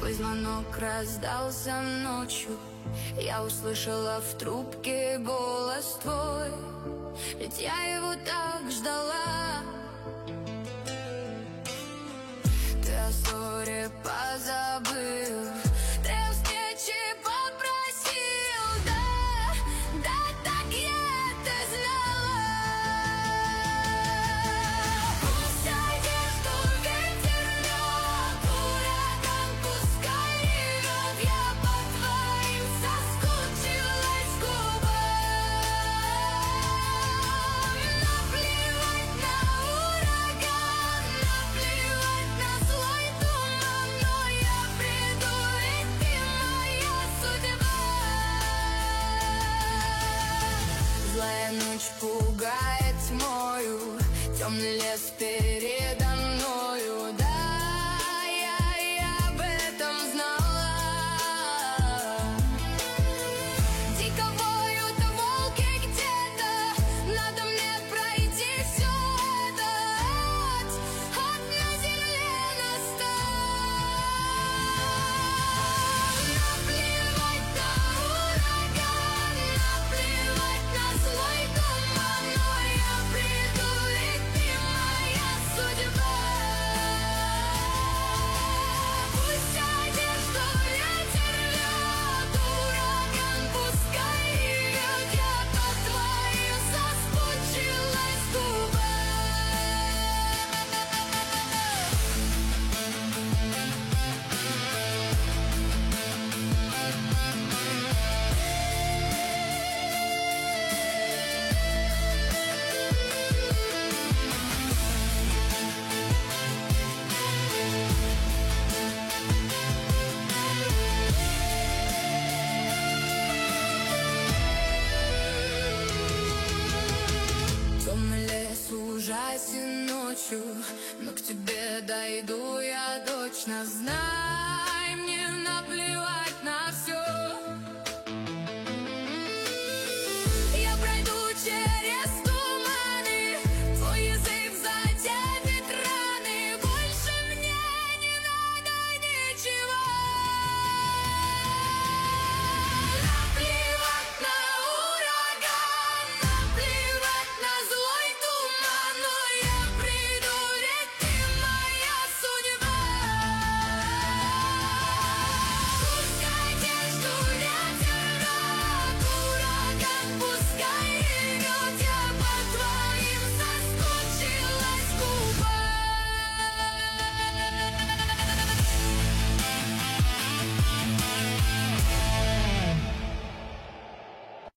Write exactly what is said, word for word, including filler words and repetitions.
Твой звонок раздался ночью, я услышала в трубке голос твой, ведь я его так ждала. Ты о ссоре позабыл, ты о встрече попросил, да, да, так я это знала. Пусть одежду ветер лёг, ураган пускай ревёт, я по твоим соскучилась губам. Наплевать на ураган, наплевать на злой туман, но я приду, ведь ты моя судьба. Злая ночь пугает тьмою, темный лес передо мною, да, я, я об этом знала. Дико воют волки где-то, надо мне пройти все это, ад, ад на земле настал. Наплевать на ураган, наплевать на злой туман, но я приду, ведь ты моя судьба. Пусть одежду ветер лёг, ураган пускай ревёт, я по твоим соскучилась губам. Темный лес ужасен ночью, но к тебе дойду я точно, знай, мне